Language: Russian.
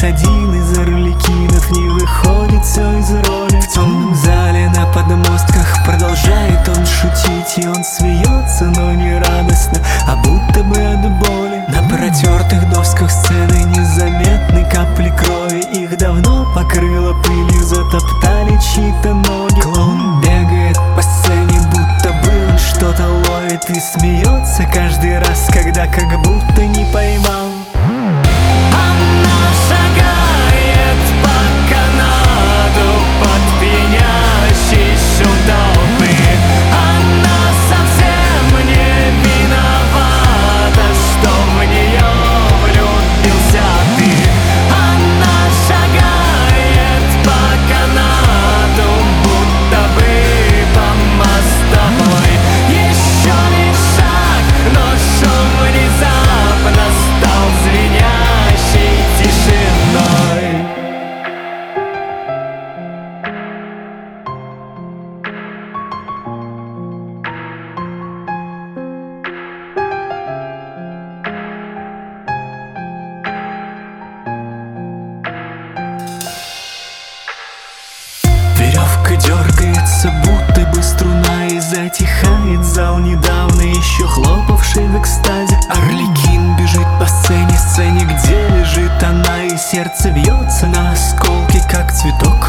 один из арлекинов не выходит все из роли. В темном зале на подмостках продолжает он шутить, и он смеется, но не радостно, а будто бы от боли. На протертых досках сцены незаметны капли крови, их давно покрыло пылью, затоптали чьи-то ноги. Клоун бегает по сцене, будто бы он что-то ловит, и смеется каждый раз, когда как будто не поймал. Она шагает по канату под пьянящий шум толпы. Она совсем не виновата, что в нее влюбился ты. Она шагает по канату, будто бы по мостовой. Еще лишь шаг, но шум внезапно стал звенящей тишиной. Веревка дергается, будто бы струна, и затихает зал, недавно еще хлопавший в экстазе. Арлекин бежит по сцене, где лежит она, и сердце бьется на осколки, как цветок